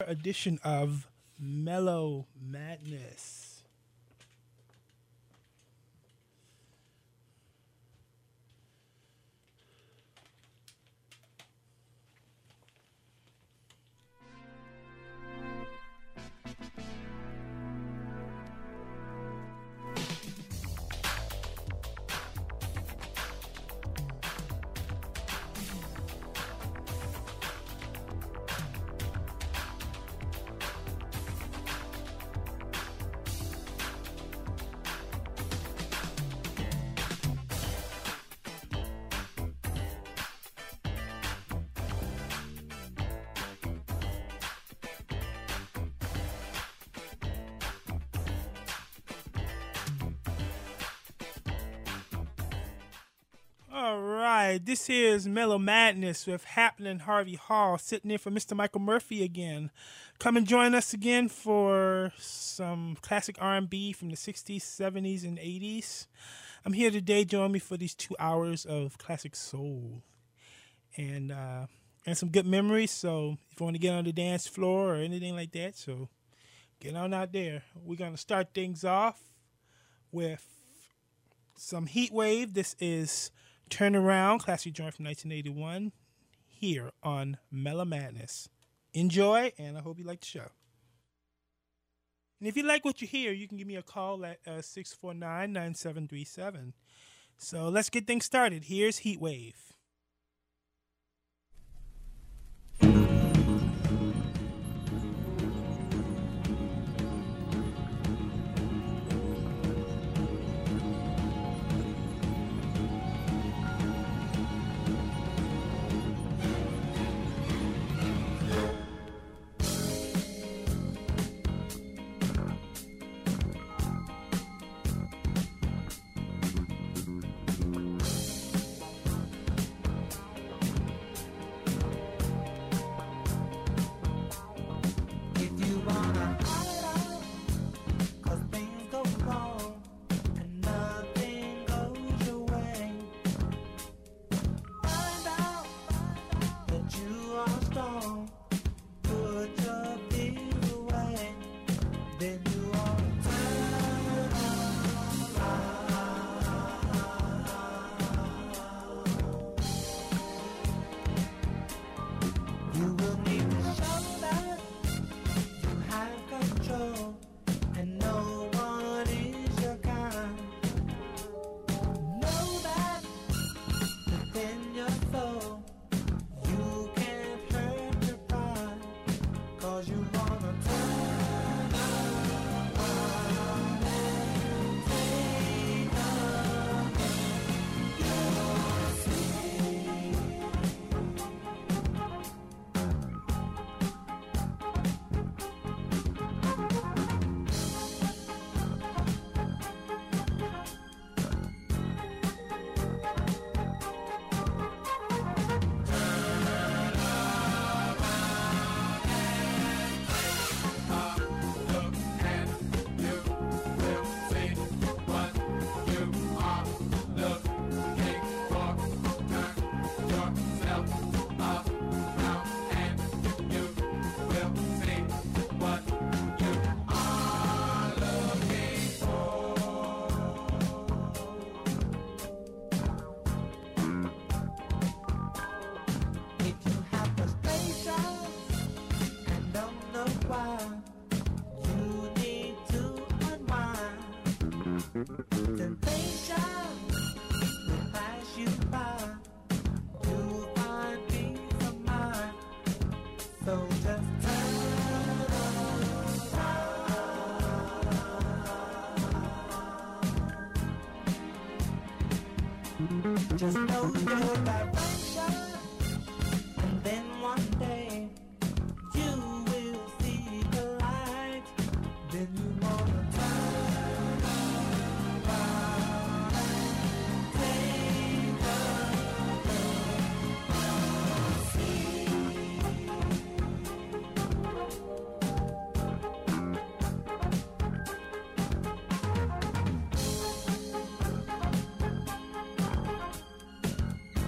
edition of Mellow Madness. All right, this is Mellow Madness with Happening Harvey Hall, sitting in for Mr. Michael Murphy again. Come and join us again for some classic R&B from the 60s, 70s, and 80s. I'm here today. Join me for these 2 hours of classic soul and some good memories. So if you want to get on the dance floor or anything like that, so get on out there. We're going to start things off with some Heat Wave. This is Turn Around, classic joint from 1981, here on Mellow Madness. Enjoy, and I hope you like the show. And if you like what you hear, you can give me a call at 649-9737. So let's get things started. Here's Heat Wave. Just know your direction, and then one day you will see the light. Then you wanna turn around and take a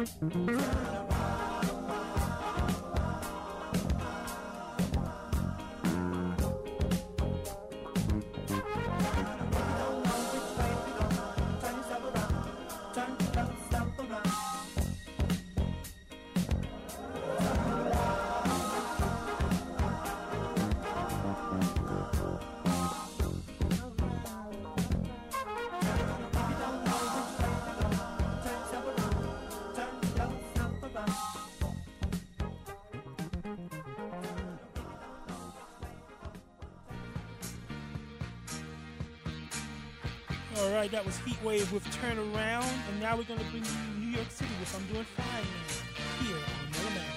All right, that was Heatwave with Turn Around, and now we're going to bring you New York City with I'm Doing Fine Now, here on Mellow Madness.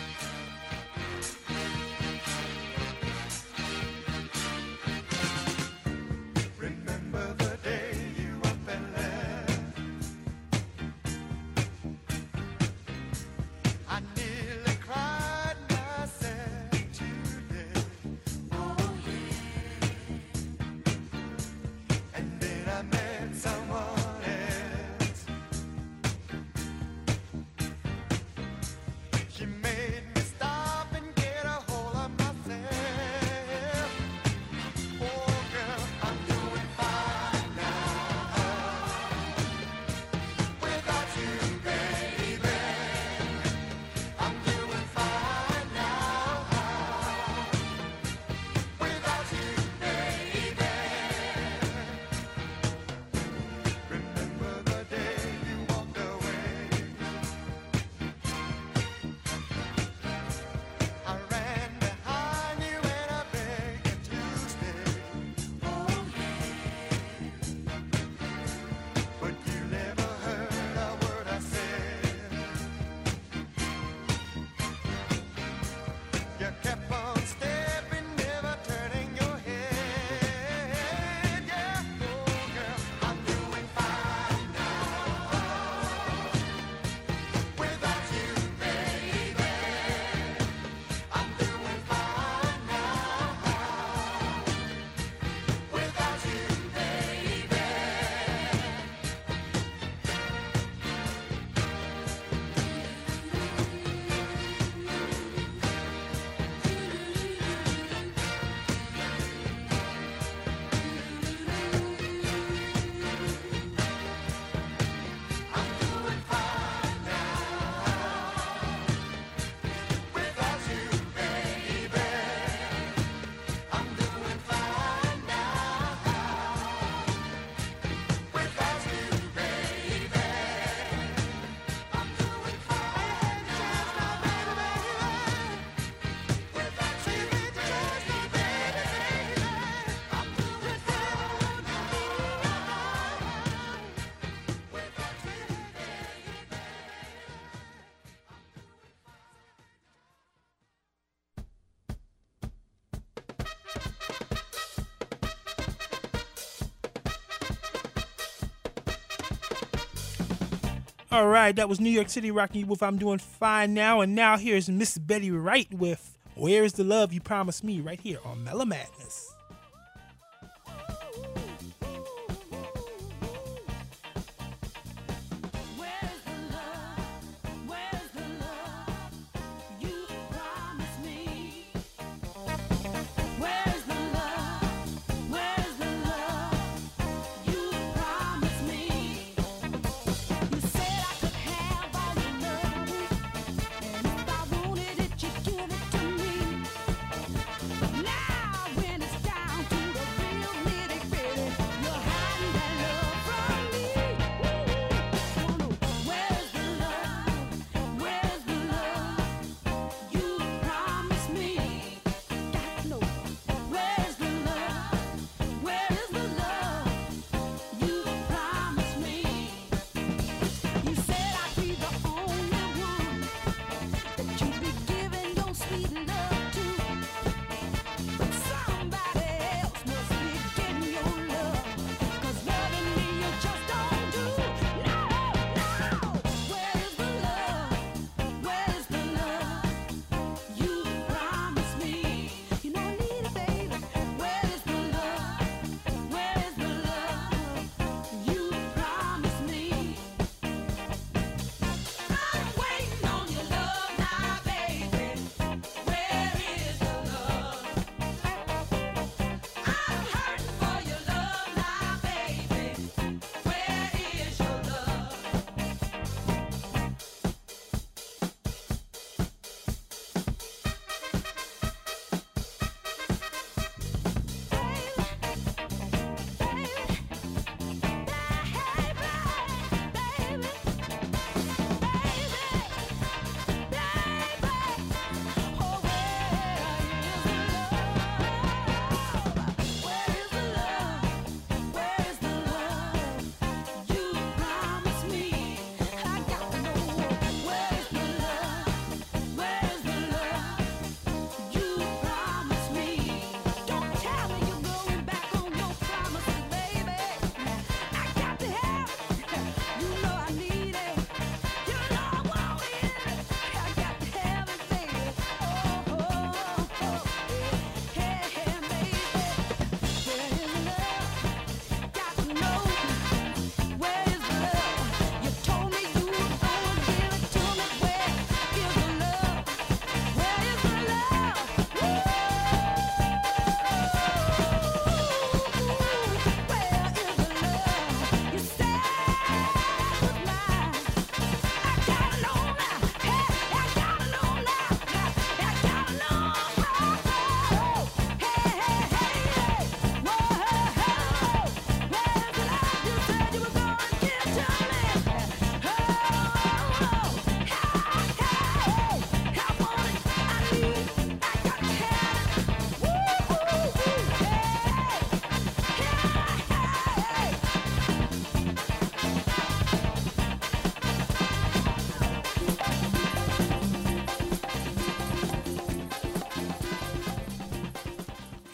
Remember the day you up and left. I nearly cried myself to death. Oh yeah. And then I met someone else. She made me stop and get a hold of myself. Oh girl, I'm doing fine now. Without you, baby, I'm doing fine now. Without you, baby. Remember the day you walked away. I ran behind you and I begged you to stay. Oh yeah. But you never heard a word I said. You kept on stepping, never turning your head. Yeah, oh girl, I'm doing fine now. Without you, baby, I'm doing fine now. Without you, baby. I'm doing fine now. Without you, baby. I'm doing fine now. Without you, baby. I'm doing fine now, baby. Without you, baby. I'm doing fine now. Without you, All right, that was New York City rocking you with I'm Doing Fine Now, and now here's Miss Betty Wright with Where's the Love You Promised Me right here on Mellow Madness. Where's the love? Where's the love you promised me? Where's the love? Where's the love you promised me? You said I could have all your love, and if I wanted it, you'd give it to me. But now when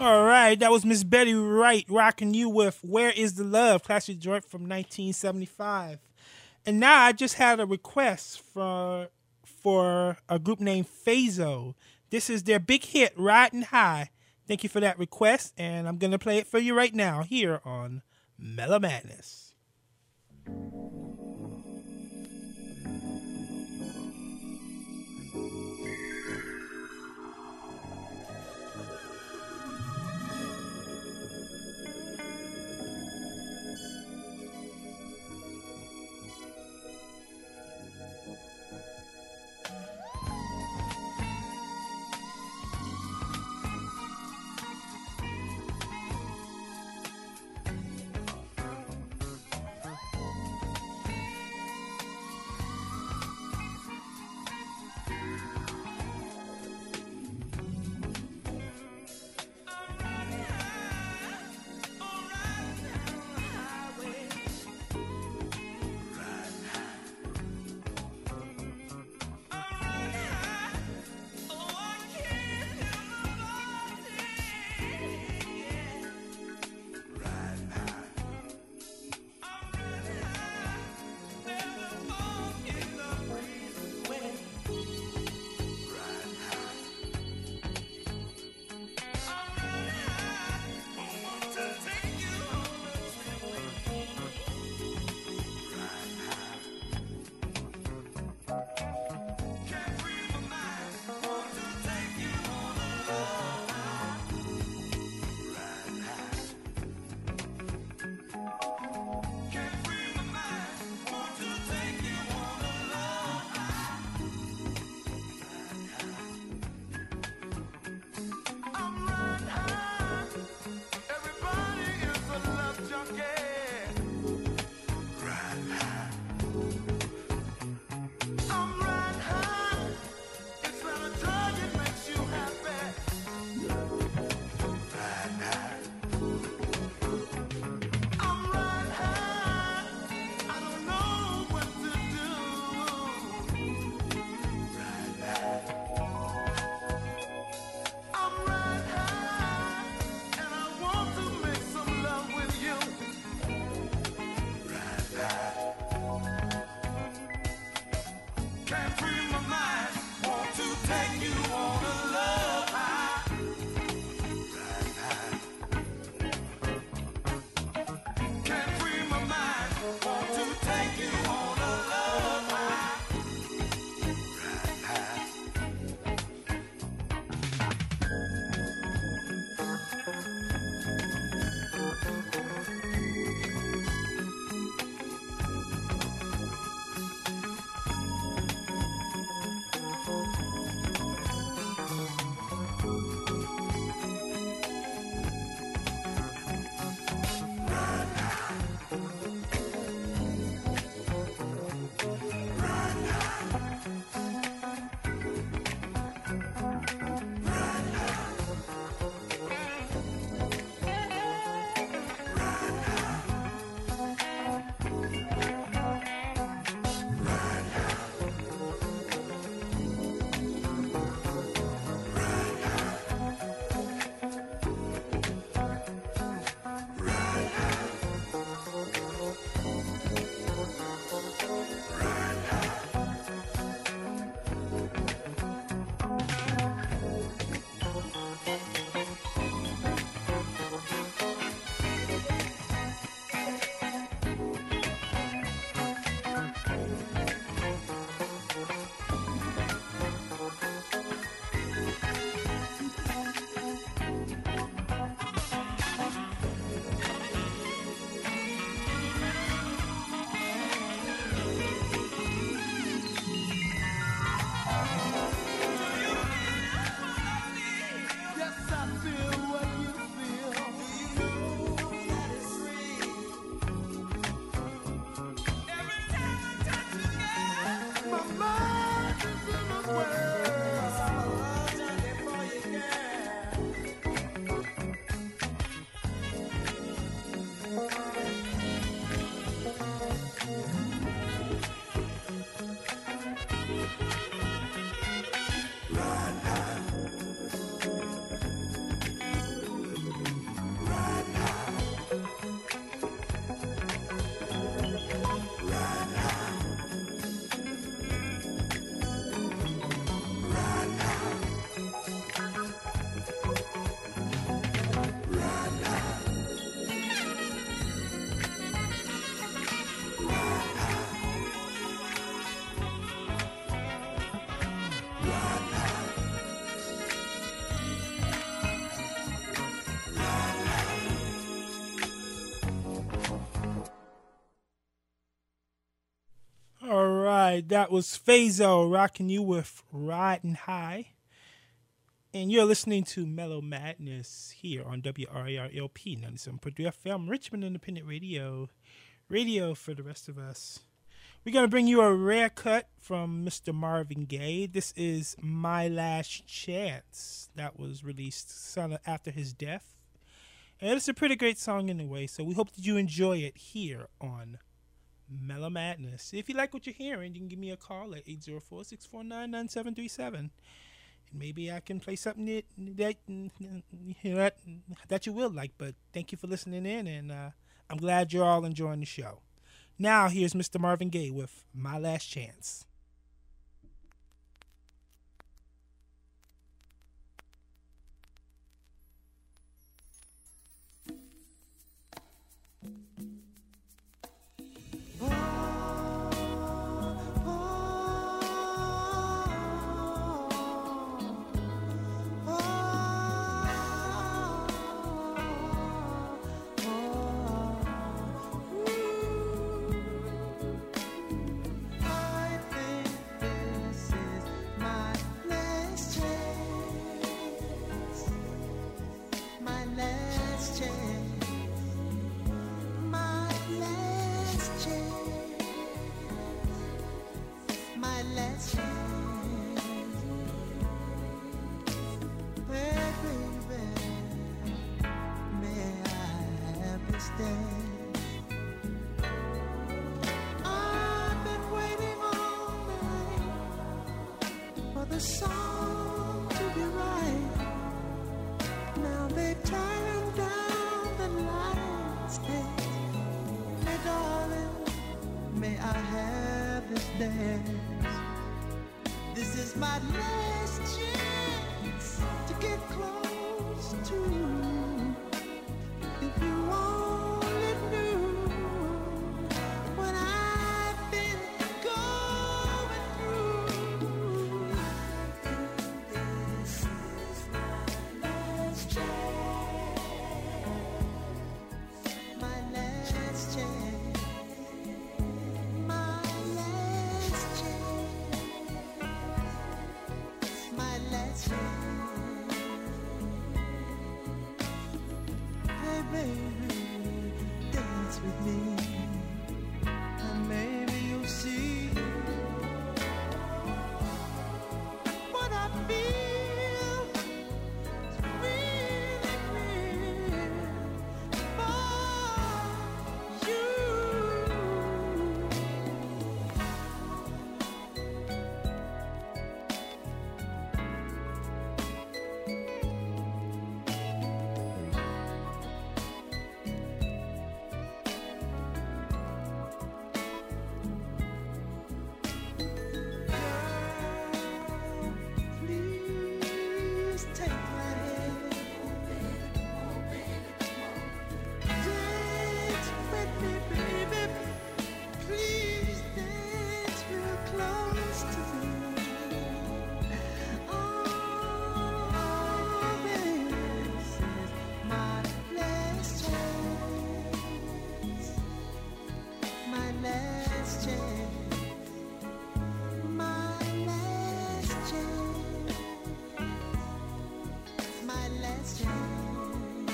All right, that was Miss Betty Wright rocking you with Where Is the Love, classic joint from 1975. And now I just had a request for a group named Phaso. This is their big hit, Riding High. Thank you for that request, and I'm going to play it for you right now here on Mellow Madness. right, that was Phazo rocking you with Riding High. And you're listening to Mellow Madness here on WRAR-LP 97.3 FM, Richmond Independent Radio. Radio for the rest of us. We're going to bring you a rare cut from Mr. Marvin Gaye. This is My Last Chance. That was released soon after his death. And it's a pretty great song anyway, so we hope that you enjoy it here on Mellow Madness. If you like what you're hearing, you can give me a call at 804-649-9737. Maybe I can play something that you will like, but thank you for listening in, and I'm glad you're all enjoying the show. Now, here's Mr. Marvin Gaye with My Last Chance. The song to be right. Now they've turned down the lights. Hey, darling, may I have this dance? This is my last chance to get close to you. If you only knew what I've been going through. This is my last chance. My last chance. My last chance. My last chance. Hey baby, dance with me, and maybe you'll see what I feel is really real for you. Please take my hand. Dance with me, baby. Please dance real close to me. Oh, this is my last chance. My last chance. My last chance. My last chance.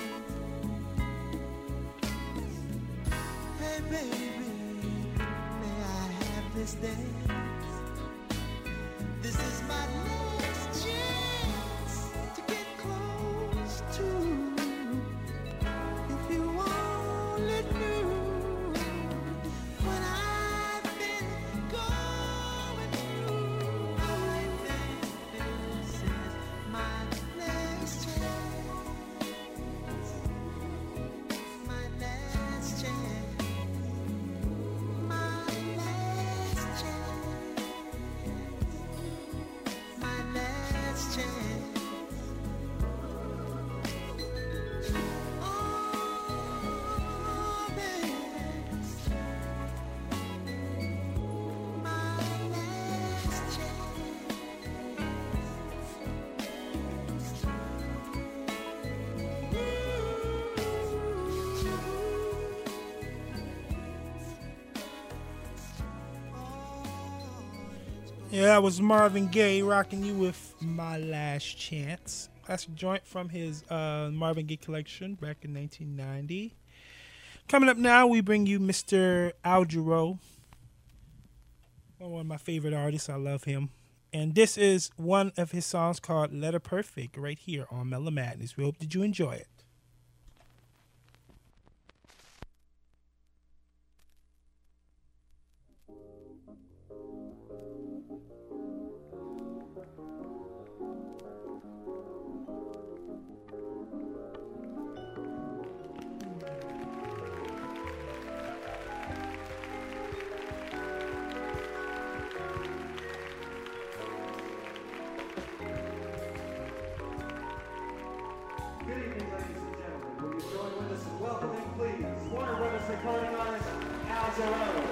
Hey baby, may I have this dance? This is my last chance to get close to you. If you only knew what I've been going through. I think this is my last chance. My last chance. My last chance. Yeah, that was Marvin Gaye rocking you with My Last Chance. That's a joint from his Marvin Gaye collection back in 1990. Coming up now, we bring you Mr. Al Jarreau, one of my favorite artists. I love him. And this is one of his songs called Letter Perfect right here on Mellow Madness. We hope that you enjoy it. Good evening, ladies and gentlemen. Will you join with us in welcoming, please, Warner Brothers recording artist Al Jarreau.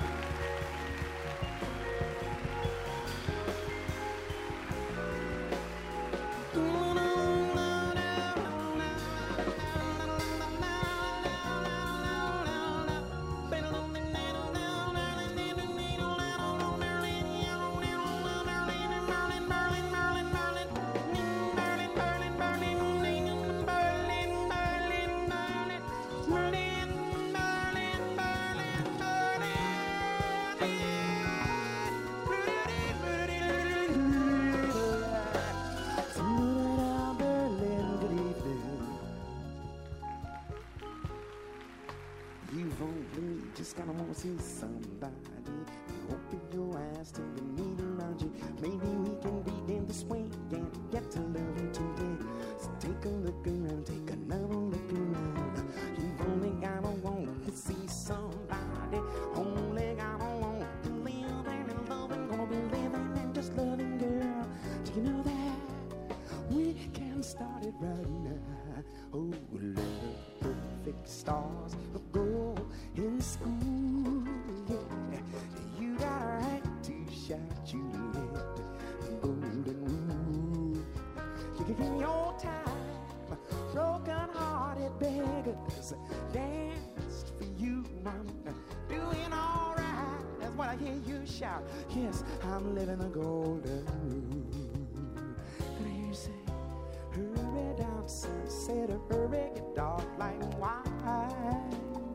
You've only just kinda wanna see somebody. You open your eyes to the need around you. Maybe we can be in this way and get to love you today. So take a look around, take another look around. You've only gotta want to see somebody. Only gotta want to live and love and gonna be living and just loving, girl. Do you know that we can start it right now? Oh, love, perfect stars of gold in school. Yeah, you got a right to shout you lit the golden rule. You can give your time, broken-hearted beggars danced for you, mama. Doing all right, that's what I hear you shout. Yes, I'm living a golden rule. Can I hear you say? Hurry down, sunset, hurry, get dark like wine.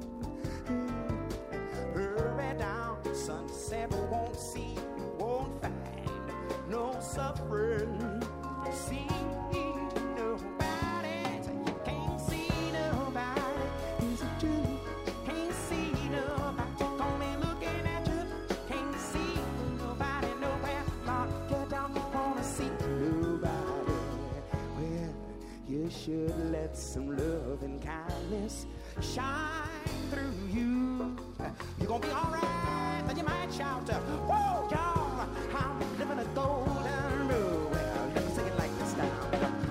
Hurry down, sunset, won't see, won't find no suffering. See nobody, so you can't see nobody. Is it true? You can't see nobody. Only looking at you, can't see nobody nowhere. Lord, get down, wanna see nobody. Well, you should let some love and kindness shine through you. You're gonna be alright, then you might shout, whoa, y'all, I'm living a golden rule. Well, let me sing it like this now.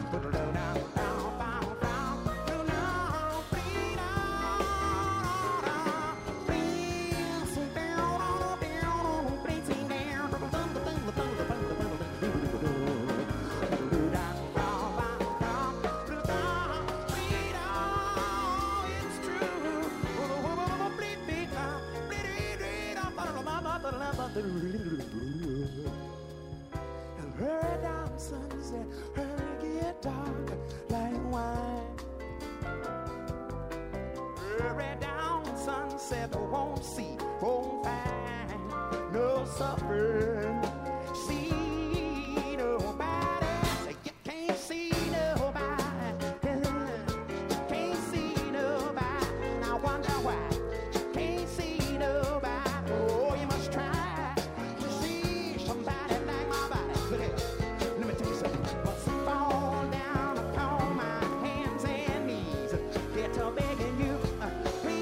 Hurry down, sunset, hurry, get dark like wine. Hurry down, sunset, won't see, won't find no suffering. See nobody, you can't see nobody, can't see nobody. I wonder why you can't see nobody. Oh, you must try to see somebody like my body. Look at it. Let me tell you something. Once I fall down upon my hands and knees, get to begging you,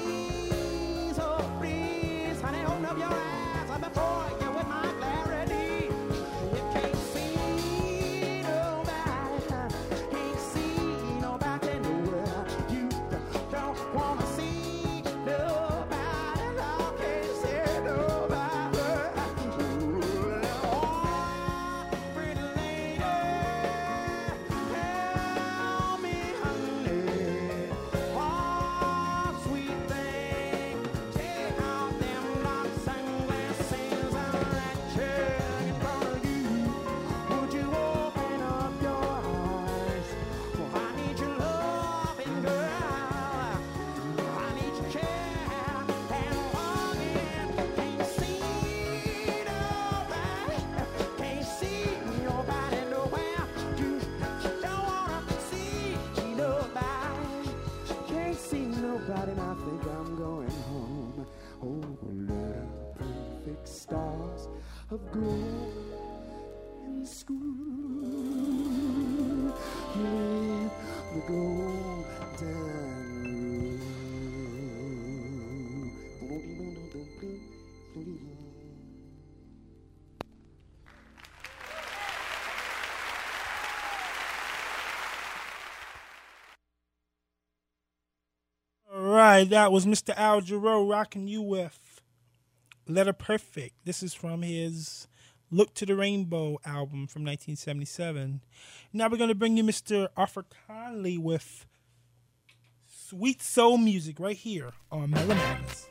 please, oh please, honey, open up your eyes before you with my clarity. I'm going home. Oh, little perfect stars of gold and screw in the golden rule. All right, that was Mr. Al Jarreau rocking you with Letter Perfect. This is from his Look to the Rainbow album from 1977. Now we're going to bring you Mr. Arthur Conley with Sweet Soul Music right here on Mellow Madness.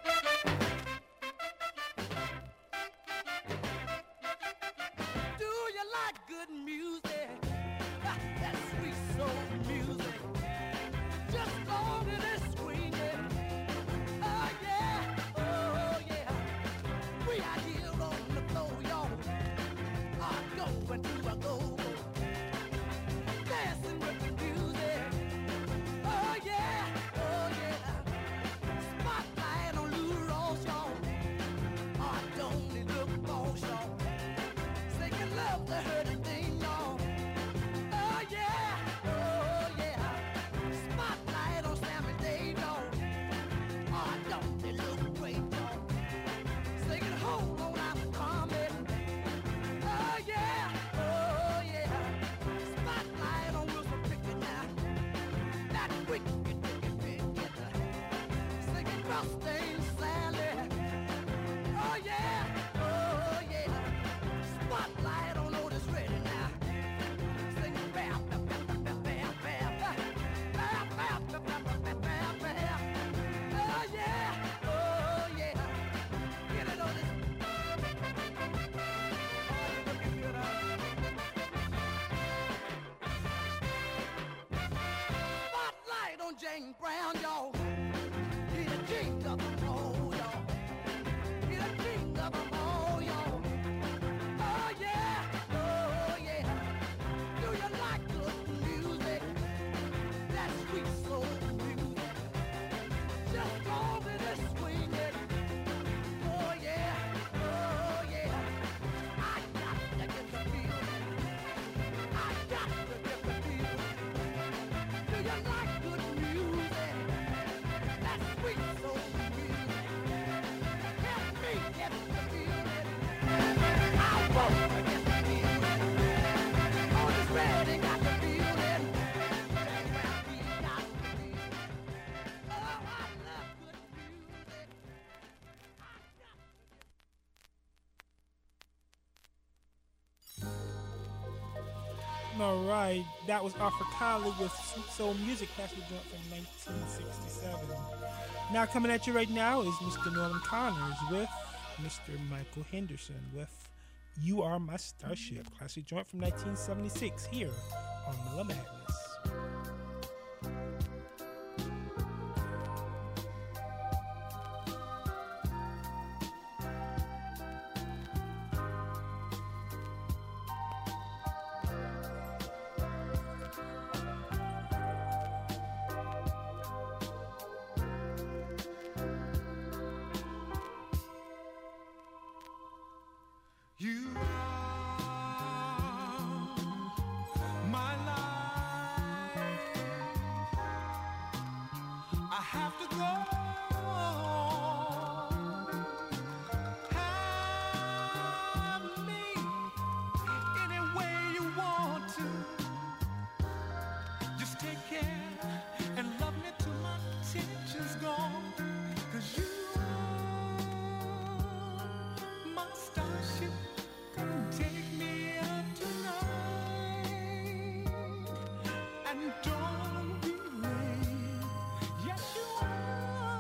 Do you like good music? That sweet soul music. Just long as it's swinging. Oh yeah, oh yeah. We are here on the floor, y'all. Are going to a go-go. Dancing with the music. Oh yeah, oh yeah. Spotlight on Lou Ross, y'all. Oh, don't it look boss, y'all. Singing love the hurting thing, y'all. Oh yeah, oh yeah. Spotlight on Sammy Dave, y'all. Oh, don't they look great, y'all. Singing hold on, I'm coming. Oh yeah, oh yeah. Spotlight on Wilson Pickett now. That wicked, wicked, wicked. Singing Rustin Sally. Oh yeah, oh yeah. Spotlight on Otis Redding now. Singing bam, bam, bam, bam, bam, bam, bam. Bam, bam, bam, bam, bam, bam, bam. Oh yeah, oh yeah. Get it, Otis. Oh, you're looking good, huh? Spotlight on Jane Brown, y'all. He the king of them all, y'all. He the king of them all, y'all. Oh yeah, oh yeah. Do you like good music? That sweet soul music. Just go with it, swing it. Oh yeah, oh yeah. I got to get the feeling. I got to get the feeling. Do you like good music? That sweet soul music. Help me get the feeling. I won't forget the feeling. On this ready, got the feeling. Well, we got the feeling. Oh, I love good music. I got All right, that was Arthur Conley with Sweet Soul Music, classic joint from 1967. Now coming at you right now is Mr. Norman Connors with Mr. Michael Henderson with You Are My Starship, classic joint from 1976 here on Mellow Madness. You are my life. I have to go. Have me any way you want to. Just take care and love me till my tension's gone. 'Cause you are my starship. Come take me up tonight and don't be late. Yes, you are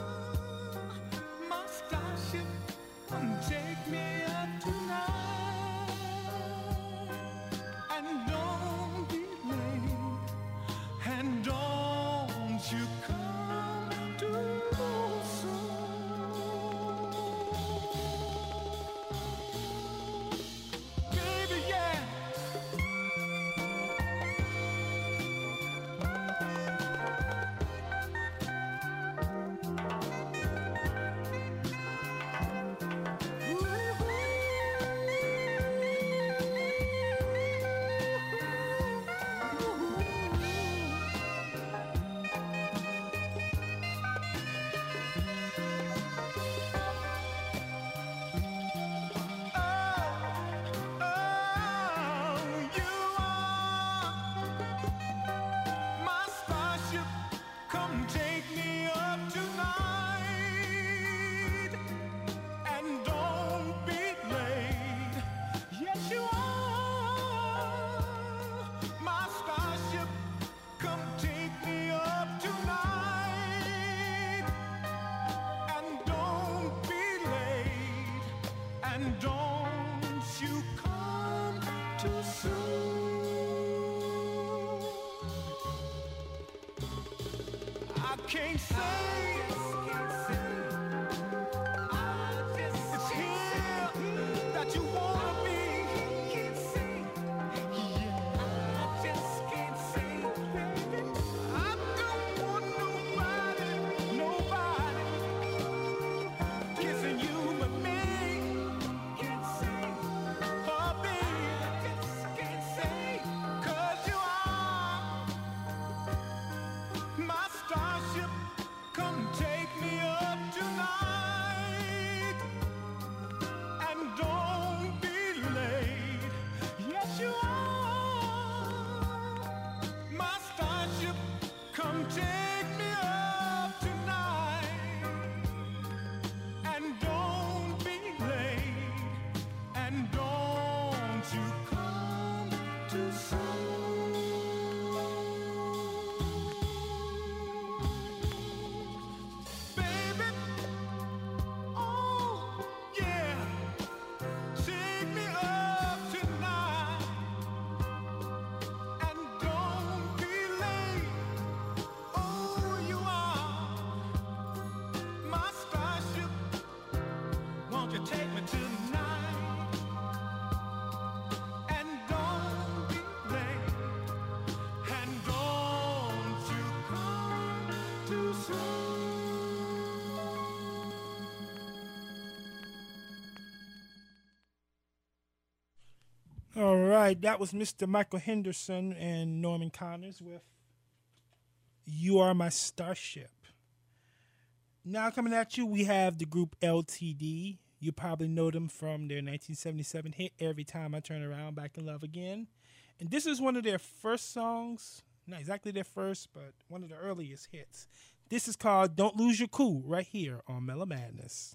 my starship. Come take me up tonight and don't be late. And don't you come too late. can't say it's here that you wanna be. I don't want nobody kissing you but me. Oh, baby, 'cause you are my starship. Come take me up tonight and don't be late. Yes, you are my starship. Come take me up tonight and don't be late. And don't you come too soon. Baby, oh yeah, take me up tonight and don't be late. Oh, you are my starship. Won't you take me tonight and don't be late. And don't you come too soon. All right, that was Mr. Michael Henderson and Norman Connors with You Are My Starship. Now coming at you, we have the group LTD. You probably know them from their 1977 hit, Every Time I Turn Around, Back in Love Again. And this is one of their first songs, not exactly their first, but one of the earliest hits. This is called Don't Lose Your Cool, right here on Mellow Madness.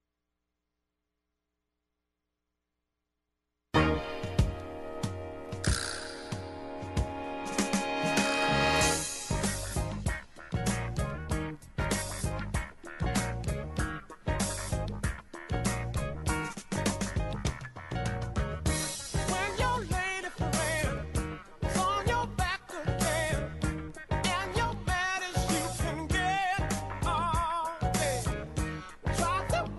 When your lady friend is on your back again, and you're mad as you can get, oh, hey, try to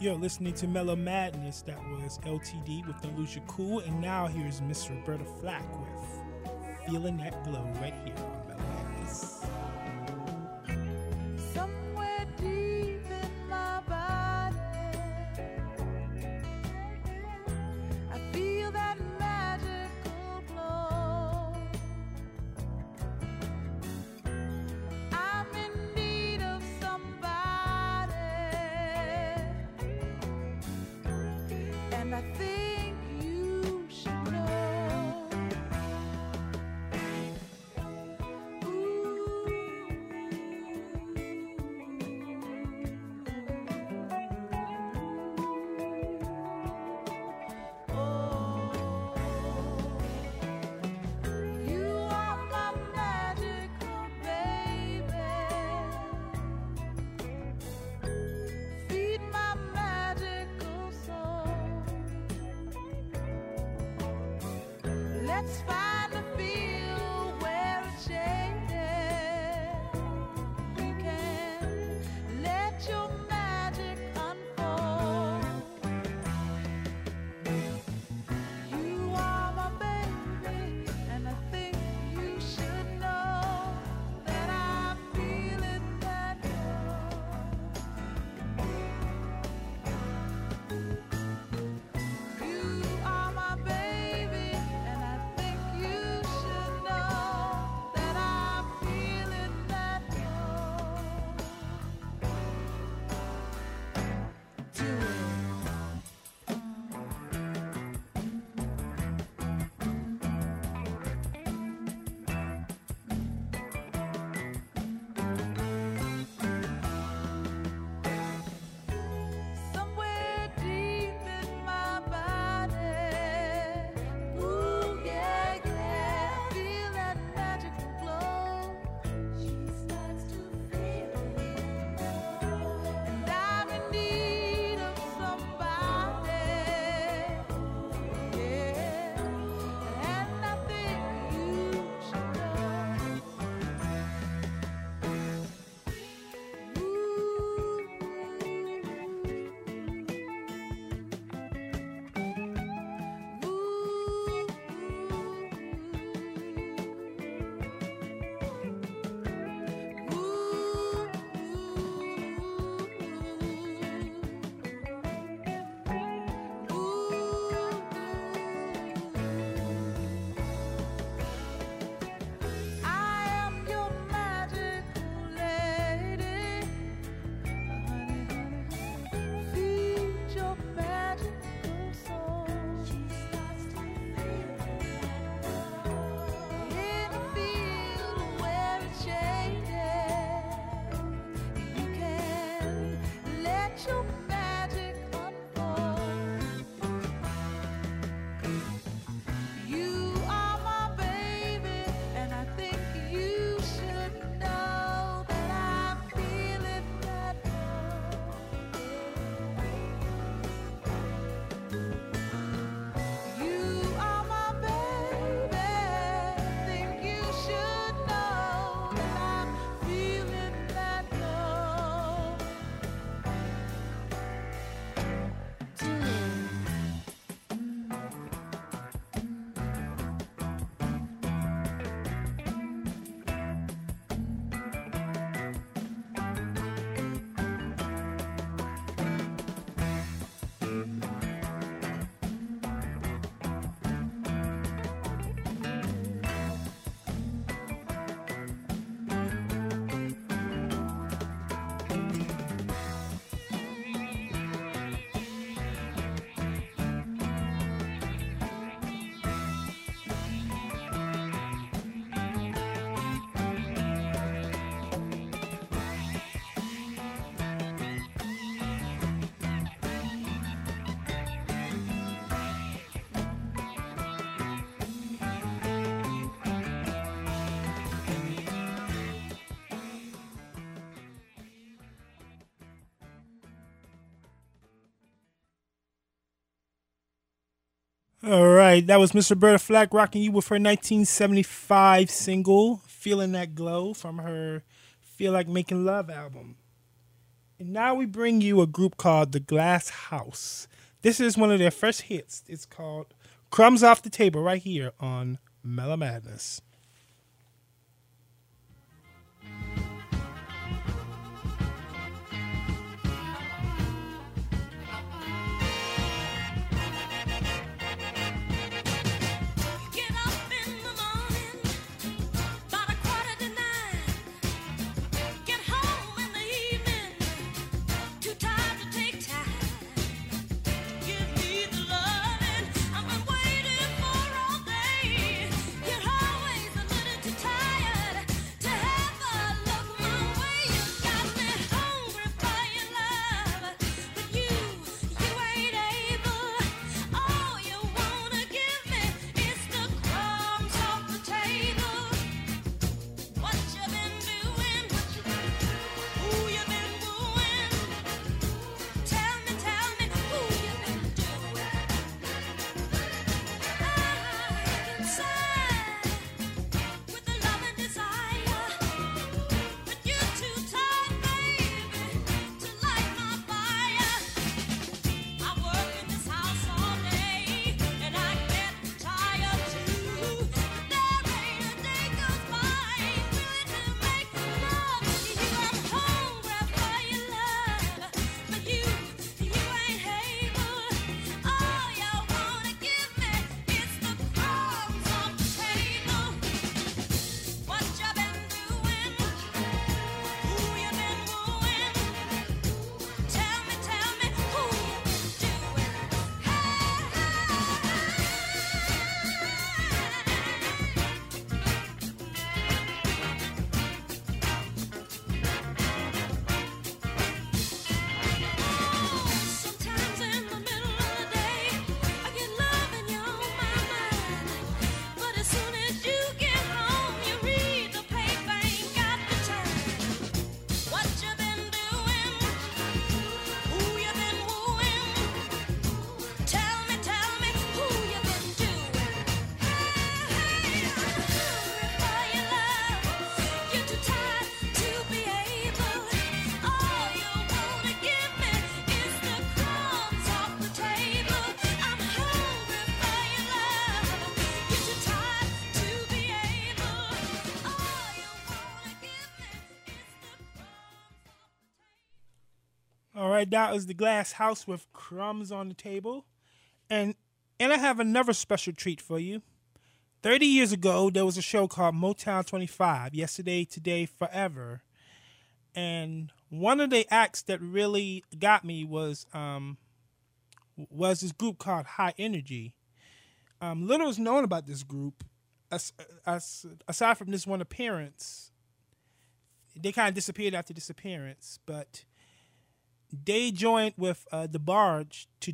You're listening to Mellow Madness. That was LTD with Delusion Cool. And now here's Miss Roberta Flack with Feeling That Glow right here on Mellow Madness. Somewhere deep in my body, I feel that magical glow. I'm in need of somebody, and I think you should know. You are my magical baby. Feed my magical soul. Let's find a field where it's shaded. We can let your magic unfold. You are my baby, and I think you should know that I'm feeling that you are my baby, and I think you should know that I'm feeling that do it. Somewhere deep in my body, ooh yeah yeah, feel that magical glow. She starts to feel it, and I'm in need of somebody, yeah, and I think you should know. I am your magical lady. Feed your magical soul. She starts to feel in a field where it's shaded. You can let your magic unfold. You are my baby, and I think you should know that I'm feeling that you are my baby, think you should know that I'm feeling that glow. All right, that was Miss Roberta Flack rocking you with her 1975 single, Feeling That Glow, from her Feel Like Making Love album. And now we bring you a group called The Glass House. This is one of their first hits. It's called Crumbs Off the Table right here on Mellow Madness. Get up in the morning, about 8:45. Get home in the evening, too tired to take time. Give me the loving I've been waiting for all day. You're always a little too tired to have a look my way. You got me hungry for your love, but you ain't able. All you wanna give me is the crumbs off the table. What you been doing? Who you been wooing? Tell me who you been doing. Inside with the love and desire, but you're too tired, baby, to light my fire. I work in this house all day, and I get tired too. There ain't a day goes by, willing to make love to you. I'm hungry for your love, but you ain't able. All you wanna give me is the crumbs off the table. What you been doing? Who you been wooing? Tell me who you been doing. Sometimes in the middle of the day, I get loving you on my mind. But as soon as you get home, you read the paper, ain't got the time. What you been doing? Who you been wooing? Tell me who you been doing. Hungry for your love, you're too tired to be able. All you wanna give me is the crumbs off the table. I'm hungry for your love, you're too tired to be able. All you wanna give me is the crumbs. All right, that was The Glass House with Crumbs on the Table. And I have another special treat for you. 30 years ago, there was a show called Motown 25, Yesterday, Today, Forever. And one of the acts that really got me was this group called High Energy. Little is known about this group, aside from this one appearance. They kind of disappeared after this appearance, but they joined with the Barge to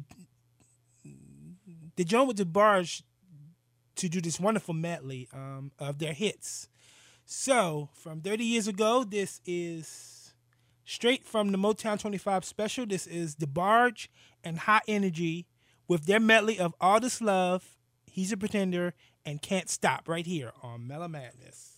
do this wonderful medley of their hits. So, from 30 years ago, this is straight from the Motown 25 special. This is The Barge and High Energy with their medley of All This Love, He's a Pretender, and Can't Stop right here on Mellow Madness.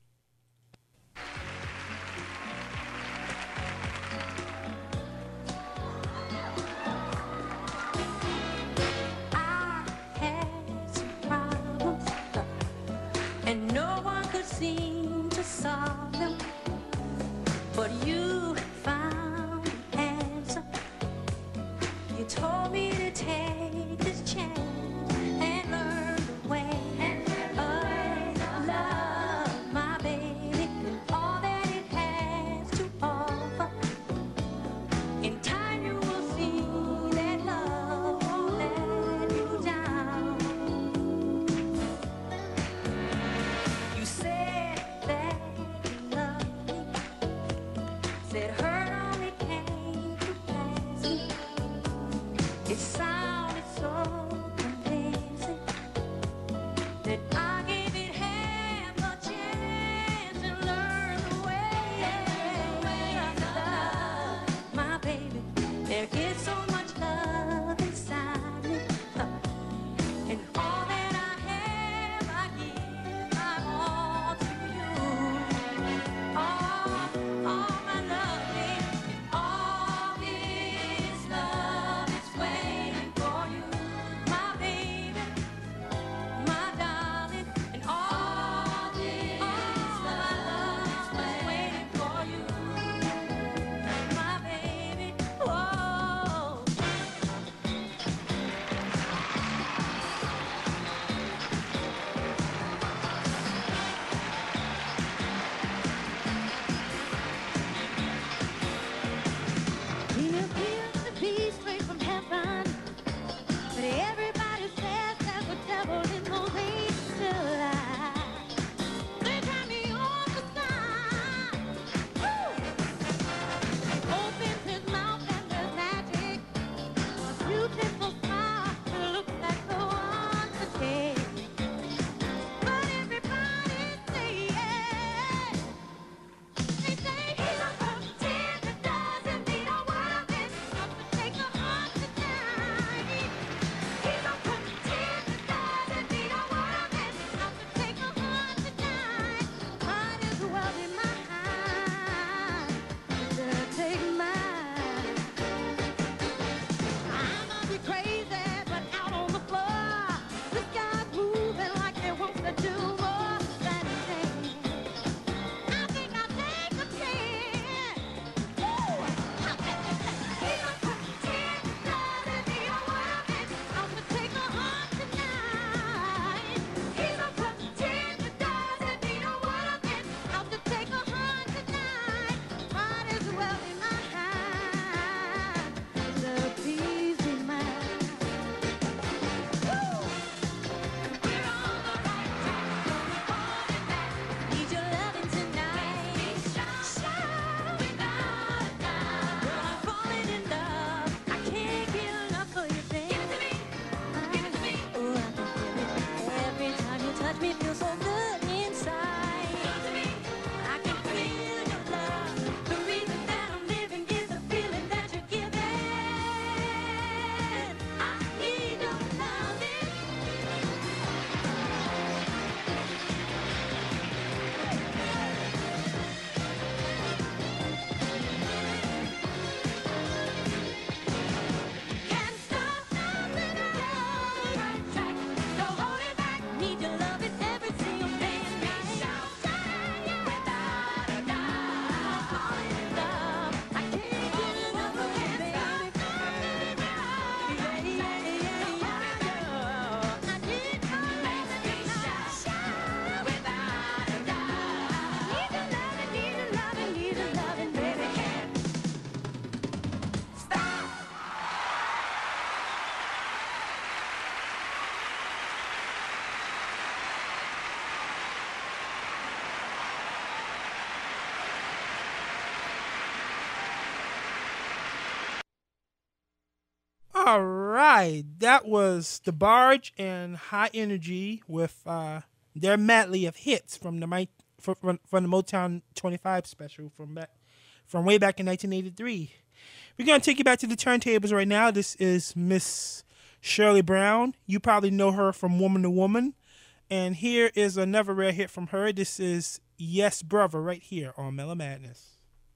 I had some problems, and no one could seem to solve them. But you found an answer. You told me to take this chance and learn the way of love, my baby, and all that it has to offer. In time you will see that love won't let you down. You said All right, that was The Barge and High Energy with their medley of hits from the from the Motown 25 special from way back in 1983. We're gonna take you back to the turntables right now. This is Miss Shirley Brown. You probably know her from Woman to Woman, and here is another rare hit from her. This is Yes Brother right here on Mellow Madness.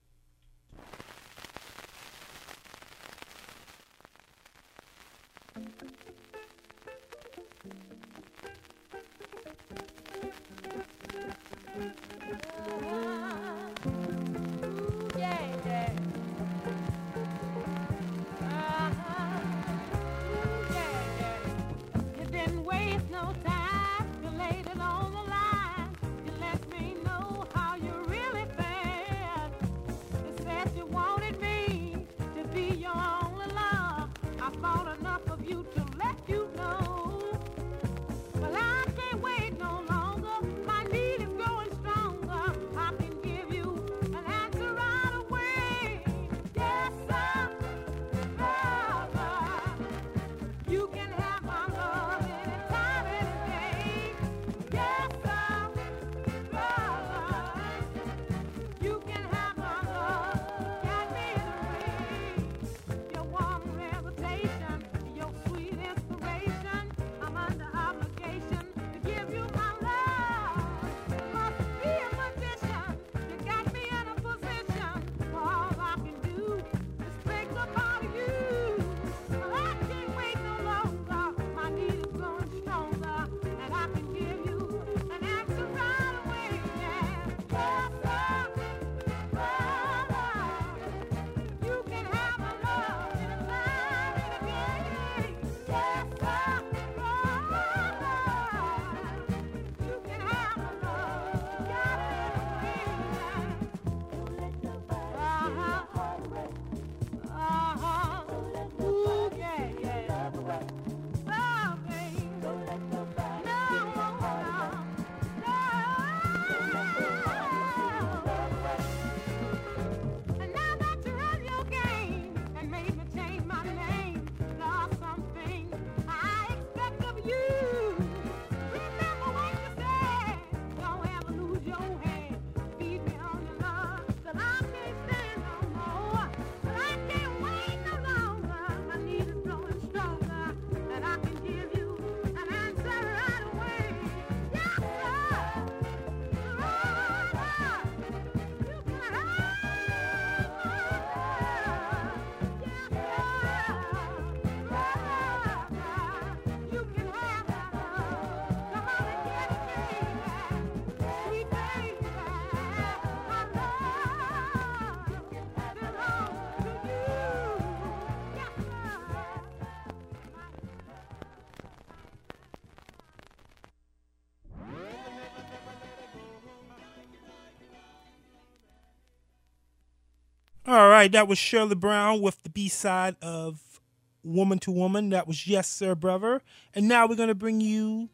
All right, that was Shirley Brown with the B-side of Woman to Woman. That was Yes Sir Brother. And now we're going to bring you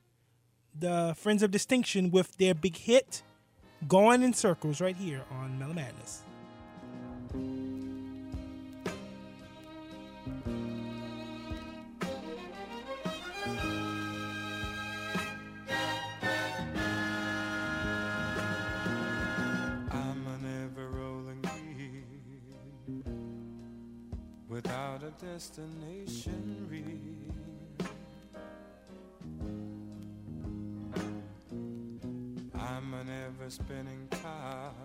the Friends of Distinction with their big hit, Going in Circles, right here on Mellow Madness. I'm an ever-rolling wheel without a destination real. I'm an ever-spinning top,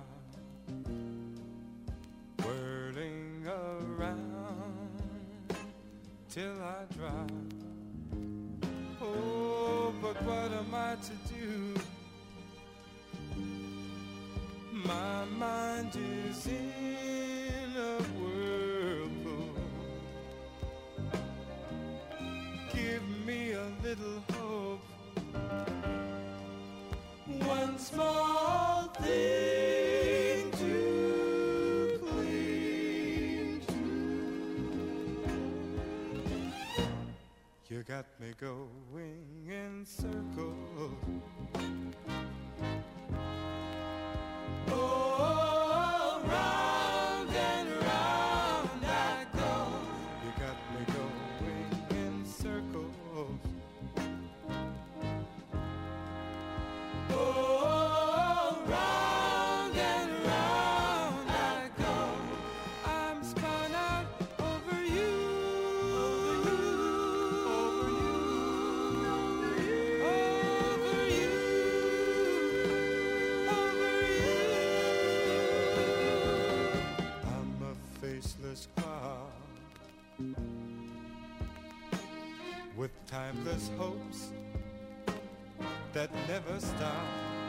whirling around till I drop. Oh, but what am I to do? My mind is in a whirlpool. Give me a little hope. One small thing to cling to. You got me going in circles. All around. with timeless hopes that never stop.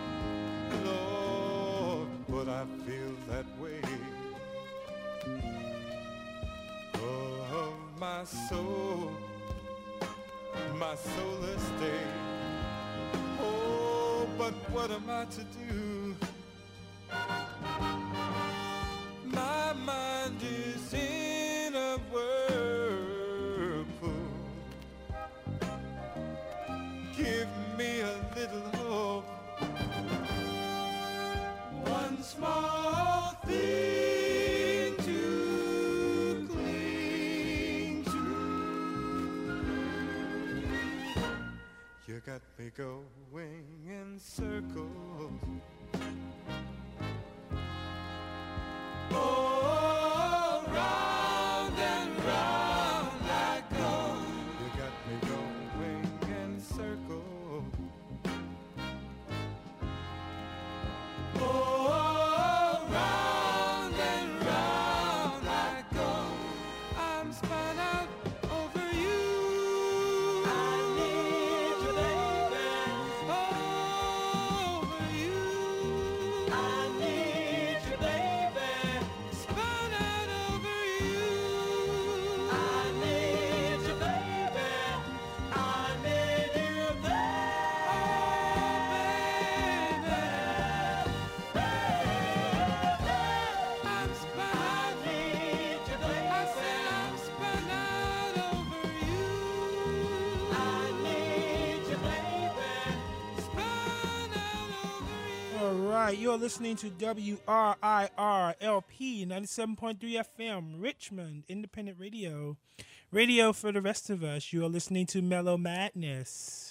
Lord, but I feel that way. Oh, my soulless day. Oh, but what am I to do? My mind is in a whirlpool. Give me a little hope. One small thing to cling to. You got me going in circles. Oh, round and round I go. You got me going in circles. Oh, round and round I go. I'm spun out over you. I need you, baby. Over you. I need you, baby. Spun out over you. I need you, baby. I need you, I'm spun out. I said I'm spun out over you. I need you, baby. Spun out over you. All right, you're listening to WRIR-LP 97.3 FM, Richmond Independent Radio. Radio for the rest of us. You are listening to Mellow Madness.